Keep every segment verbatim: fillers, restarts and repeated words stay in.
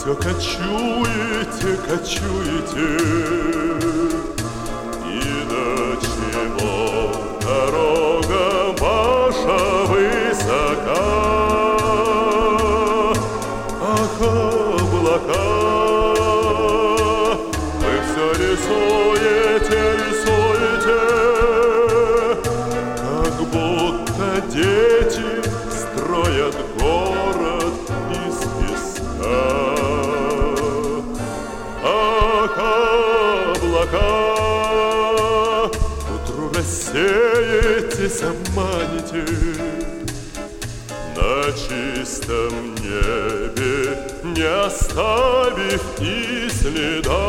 Все кочуете, кочуете, и до чего дорога ваша высока? Ах, облака, вы все рисуете, рисуете, как будто дети строят город из песка. Ах, облака, утру рассеетесь, обманете, на чистом небе не оставив и следа.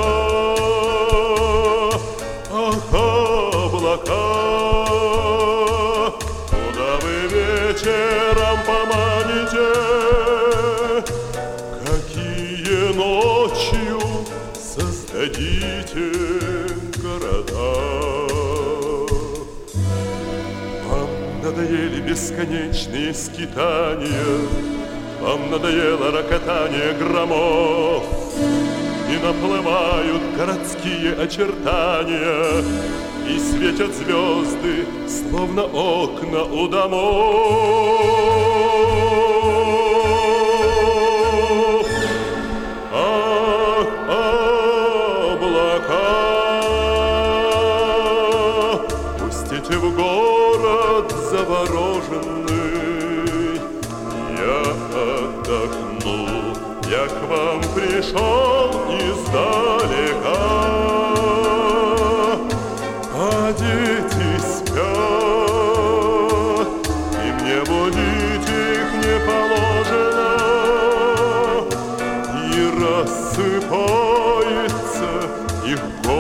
Ах, облака, куда вы вечером поманите, какие ночью создадите города. Вам надоели бесконечные скитания, вам надоело рокотание громов, и наплывают городские очертания, и светят звезды, словно окна у домов. Ах, облака, пустите в город завороженный, я отдохну, я к вам пришел издалека. А дети спят, и мне будить их не положено, и рассыпается их голос.